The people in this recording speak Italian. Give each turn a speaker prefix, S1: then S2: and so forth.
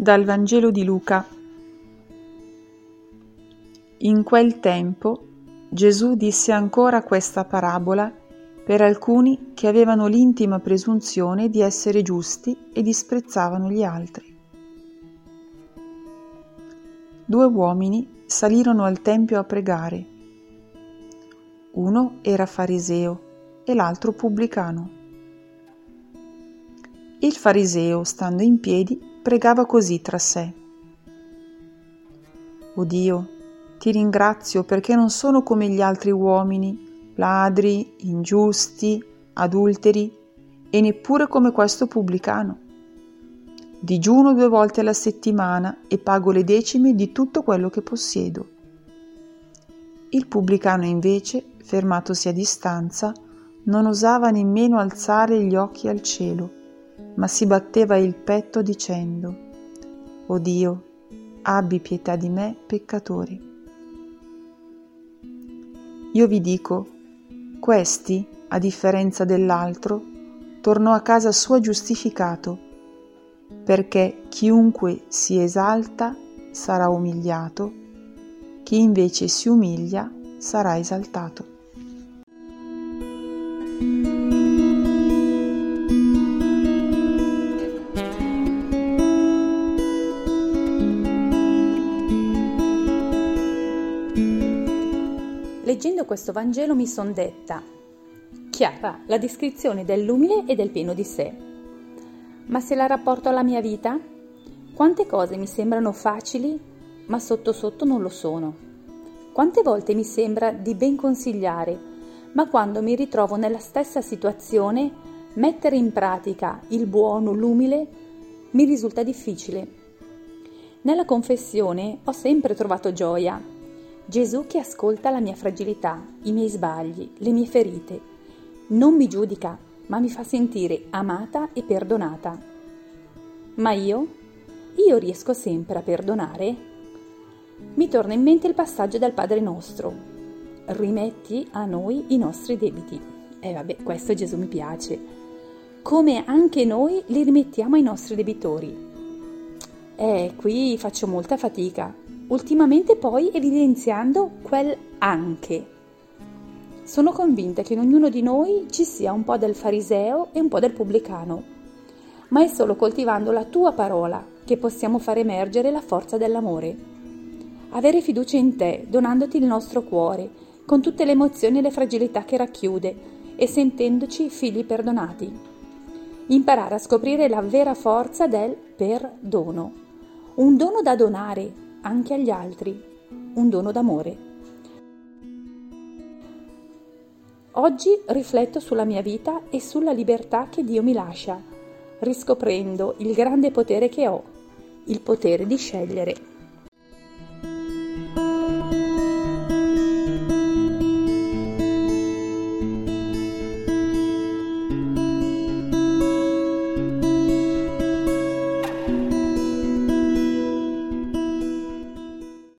S1: Dal Vangelo di Luca. In quel tempo Gesù disse ancora questa parabola per alcuni che avevano l'intima presunzione di essere giusti e disprezzavano gli altri. 2 uomini salirono al tempio a pregare. Uno era fariseo e l'altro pubblicano. Il fariseo, stando in piedi, pregava così tra sé: «O Dio, ti ringrazio perché non sono come gli altri uomini, ladri, ingiusti, adulteri e neppure come questo pubblicano. Digiuno 2 volte alla settimana e pago le decime di tutto quello che possiedo». Il pubblicano invece, fermatosi a distanza, non osava nemmeno alzare gli occhi al cielo, ma si batteva il petto dicendo: «O Dio, abbi pietà di me, peccatore». Io vi dico, questi, a differenza dell'altro, tornò a casa sua giustificato, perché chiunque si esalta sarà umiliato, chi invece si umilia sarà esaltato.
S2: Leggendo questo Vangelo mi son detta: chiara la descrizione dell'umile e del pieno di sé. Ma se la rapporto alla mia vita, quante cose mi sembrano facili, ma sotto sotto non lo sono. Quante volte mi sembra di ben consigliare, ma quando mi ritrovo nella stessa situazione, mettere in pratica il buono, l'umile, mi risulta difficile. Nella confessione ho sempre trovato gioia. Gesù che ascolta la mia fragilità, i miei sbagli, le mie ferite. Non mi giudica, ma mi fa sentire amata e perdonata. Ma io riesco sempre a perdonare? Mi torna in mente il passaggio del Padre Nostro: rimetti a noi i nostri debiti. Questo Gesù mi piace. Come anche noi li rimettiamo ai nostri debitori. Qui faccio molta fatica. Ultimamente poi evidenziando quel anche. Sono convinta che in ognuno di noi ci sia un po' del fariseo e un po' del pubblicano, ma è solo coltivando la tua parola che possiamo far emergere la forza dell'amore. Avere fiducia in te, donandoti il nostro cuore, con tutte le emozioni e le fragilità che racchiude, e sentendoci figli perdonati. Imparare a scoprire la vera forza del perdono. Un dono da donare anche agli altri, un dono d'amore. Oggi rifletto sulla mia vita e sulla libertà che Dio mi lascia, riscoprendo il grande potere che ho, il potere di scegliere.